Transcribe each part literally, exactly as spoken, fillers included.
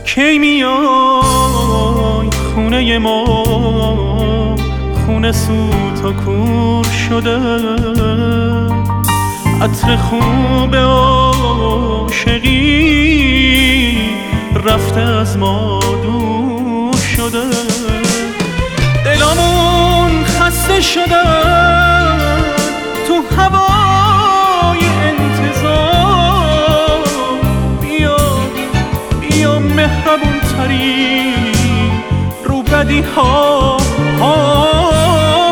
کی میای خونه ما، خونه سوت و کور شده، عطر خوب عاشقی رفته از ما دور شده. دلامون خسته شده تو هوای انتظار، بیا بیا مهربون ترین رو بدی ها ها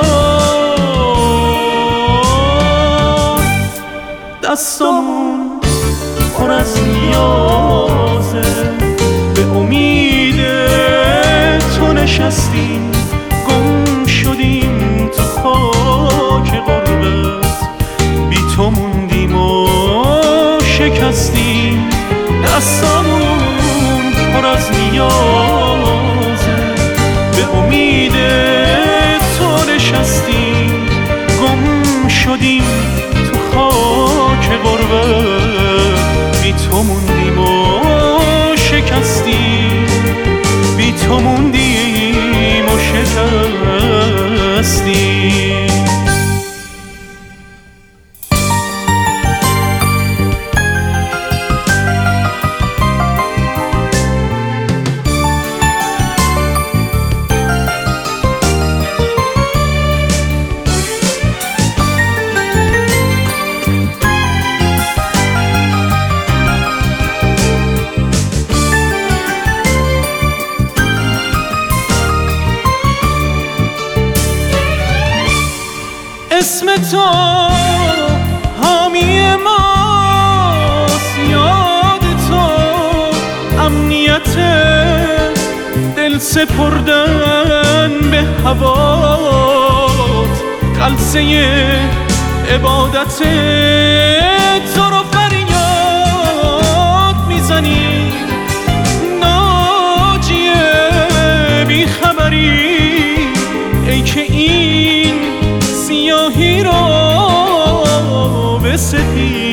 بذار. دستامون پر از نیازه، به امید تو نشستیم، گم شدیم تو خاک غربت، بی تو موندیم و شکستیم. دستامون پر از نیازه، به امید تو نشستیم، گم شدیم تو خاک غربت، بی تو موندیم و شکستیم، بی تو موندیم و شکستیم. اسم تو حامی ماست، یاد تو امنیت دل سپردن به هوات، قلسه عبادت تو رو فریاد میزنی. ناجی بی خبری ای که این سیاهی رو به سفید